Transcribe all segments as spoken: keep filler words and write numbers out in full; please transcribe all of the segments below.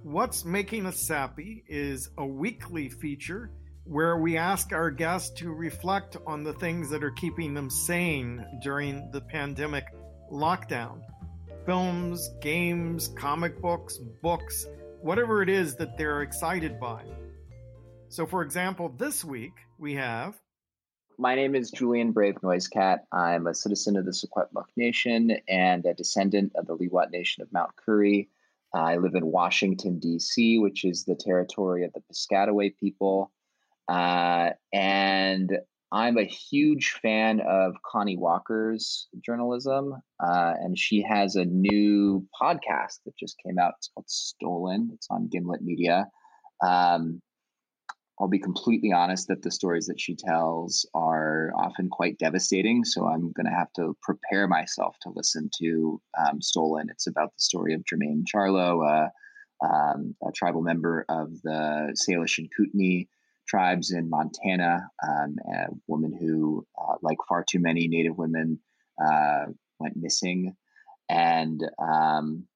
What's Making Us Sappy is a weekly feature where we ask our guests to reflect on the things that are keeping them sane during the pandemic lockdown. Films, games, comic books, books, whatever it is that they're excited by. So, for example, this week we have... My name is Julian Brave Noisecat. I'm a citizen of the Secwepemc Nation and a descendant of the Liwat Nation of Mount Currie. I live in Washington, D C, which is the territory of the Piscataway people. Uh, and I'm a huge fan of Connie Walker's journalism. Uh, and she has a new podcast that just came out. It's called Stolen. It's on Gimlet Media. Um, I'll be completely honest that the stories that she tells are often quite devastating. So I'm going to have to prepare myself to listen to um, Stolen. It's about the story of Jermaine Charlo, uh, um, a tribal member of the Salish and Kootenai tribes in Montana, um, a woman who, uh, like far too many Native women, uh, went missing. And um,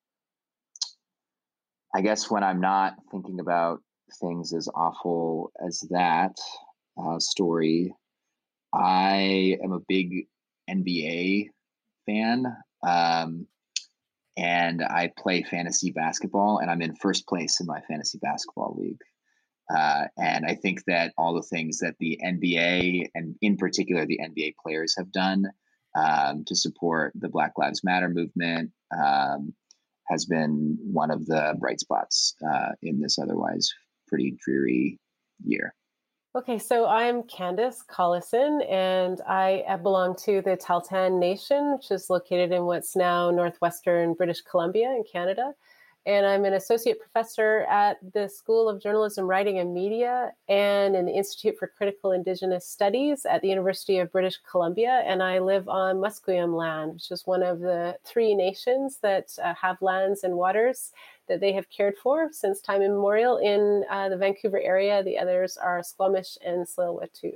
I guess when I'm not thinking about things as awful as that uh, story, I am a big N B A fan, um, and I play fantasy basketball, and I'm in first place in my fantasy basketball league. Uh, and I think that all the things that the N B A, and in particular the N B A players, have done um, to support the Black Lives Matter movement um, has been one of the bright spots uh, in this otherwise pretty dreary year. Okay, so I'm Candace Collison, and I belong to the Tahltan Nation, which is located in what's now northwestern British Columbia in Canada. And I'm an associate professor at the School of Journalism, Writing and Media and in the Institute for Critical Indigenous Studies at the University of British Columbia. And I live on Musqueam land, which is one of the three nations that uh, have lands and waters that they have cared for since time immemorial in uh, the Vancouver area. The others are Squamish and Tsleil-Waututh.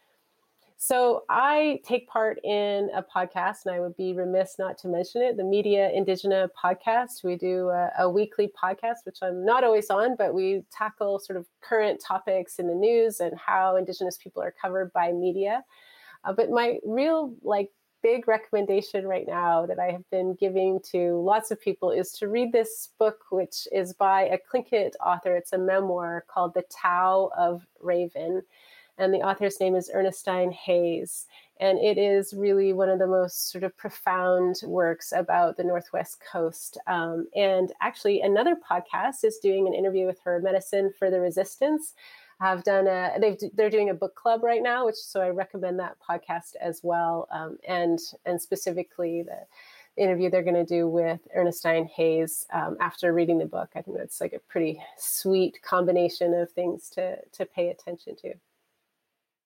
So I take part in a podcast, and I would be remiss not to mention it, the Media Indigena podcast. We do a, a weekly podcast, which I'm not always on, but we tackle sort of current topics in the news and how Indigenous people are covered by media. Uh, but my real, like, big recommendation right now that I have been giving to lots of people is to read this book, which is by a Tlingit author. It's a memoir called The Tao of Raven. And the author's name is Ernestine Hayes. And it is really one of the most sort of profound works about the Northwest Coast. Um, and actually, another podcast is doing an interview with her, Medicine for the Resistance. Have done a, they've, they're doing a book club right now, which so I recommend that podcast as well. Um, and and specifically the interview they're going to do with Ernestine Hayes um, after reading the book. I think that's like a pretty sweet combination of things to to pay attention to.